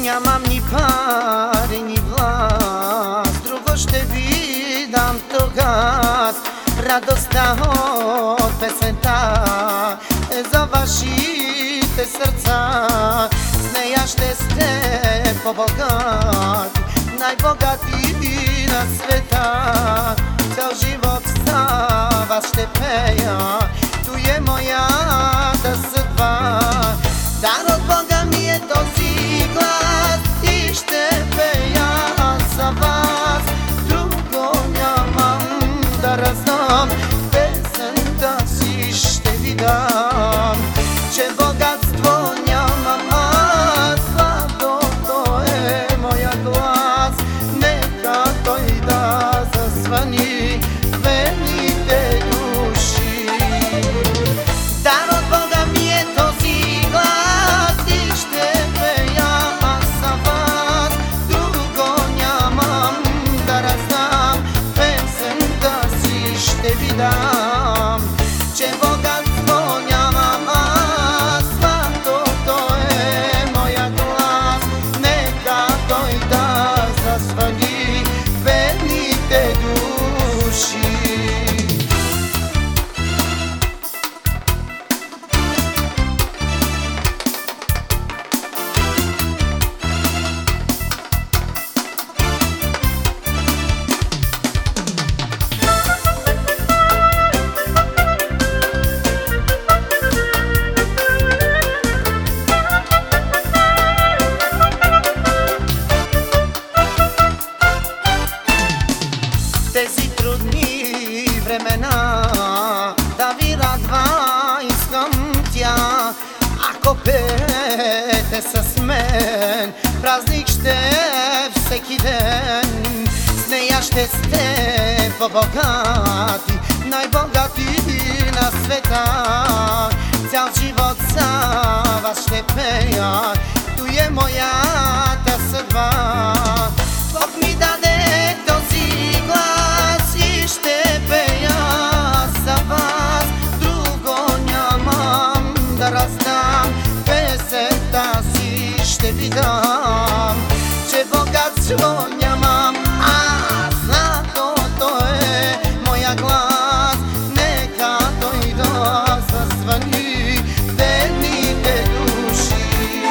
Нямам ни пари, ни власт, друго ще ви дам тогаз. Радостта от песента е за вашите сърца. С нея ще сте по-богати, най-богати на света. Цял живот за вас ще пея, той е моята съдба. Дар от Бога ми е този глас и ще пея за вас. Друго нямам да раздам, песента си ще ви дам. Че богатство нямам аз, златото е моя глас. Нека той да зазвъни вените души. Дар от Бога ми е този глас и ще пея аз за вас. Друго нямам да раздам, песента си ще ви дам. Че богатство нямам аз, златото е моя глас. Нека той да зазвъни бедните души. Тези трудни времена да ви радва искам тя. Ако пеете с мен, празник ще е всеки ден. С нея ще сте по-богати, най-богати на света. Цял живот за вас ще пея, той е моята съдба. Бог ми даде този глас и ще пея за вас. Друго нямам да раздам, песента си ще ви дам. Че богатство нямам аз, златото е моя глас. Нека той да зазвъни бедните души.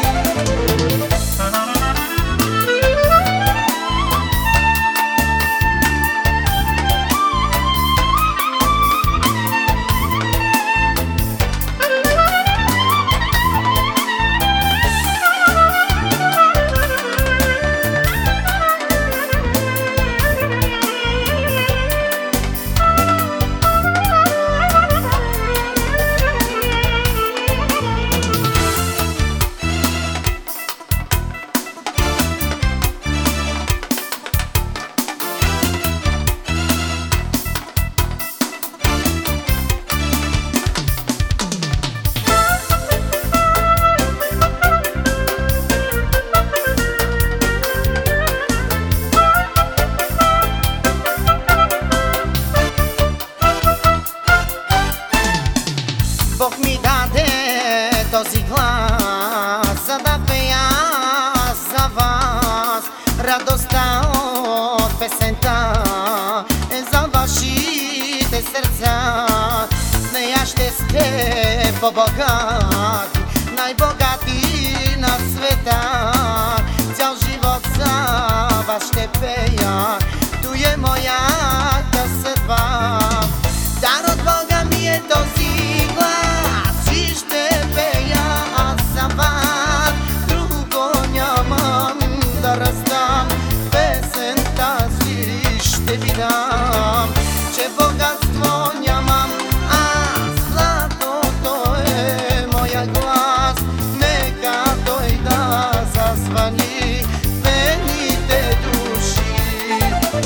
Бог ми даде този глас, за да пея за вас. Радостта от песента е за вашите сърца. С нея ще сте по-богати, най-богати на света. Цял живот за вас ще пея, той е моята съдба. Дар от Бога ми е този глас и ще пея аз за вас. Друго нямам да раздам, песента си ще ви дам. Че богатство нямам аз, златото е моя глас. Нека той да зазвъни бедните души.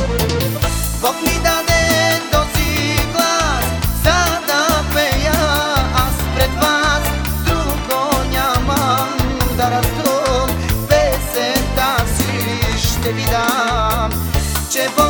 Бог ми даде този глас, за да пея аз пред вас. Друго нямам да раздам, песента си ще ви дам. Че